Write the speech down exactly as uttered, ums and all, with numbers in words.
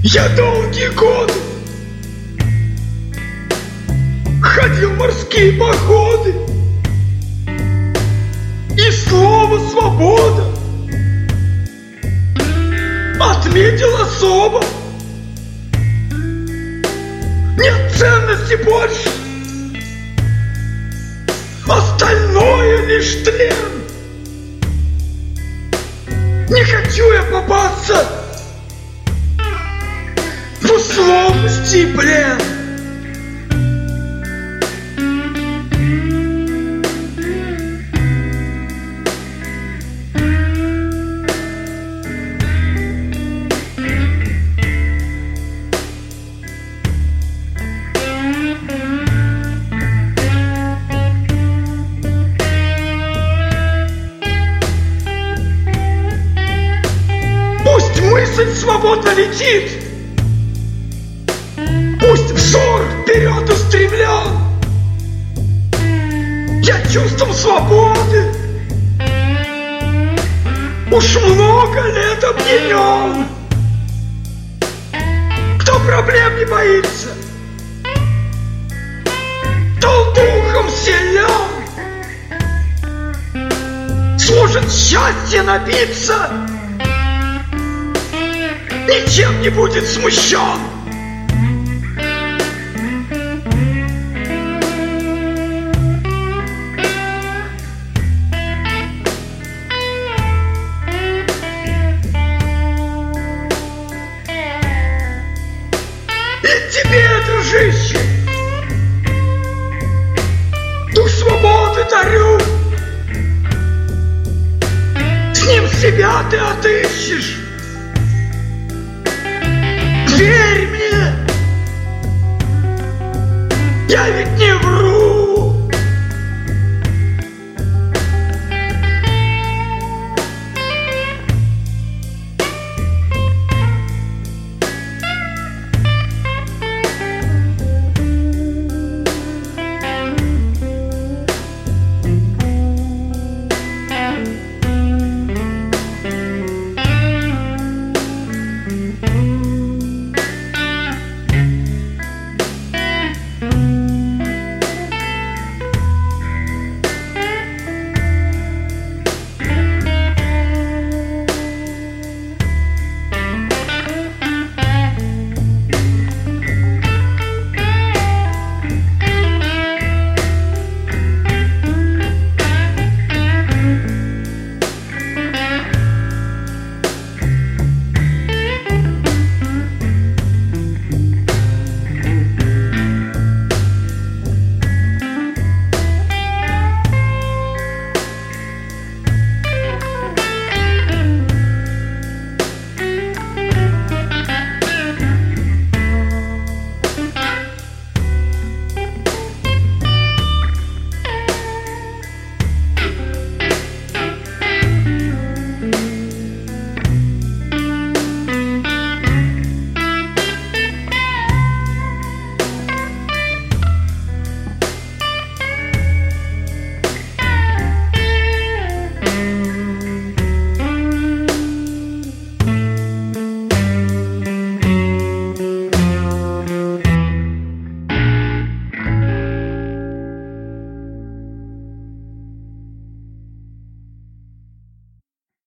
Я долгие годы ходил в морские походы, и слово «свобода» отметил особо. Нет ценности больше, остальное лишь тлен. Не хочу я попасться в условности и плен. Пусть мысль свободно летит, пусть взор вперед устремлен. Я чувством свободы уж много лет опьянен. Кто проблем не боится, то духом силен. Сможет счастье набиться, ничем не будет смущен. И тебе, дружище, дух свободы дарю. С ним себя ты отыщешь. Верь мне, я ведь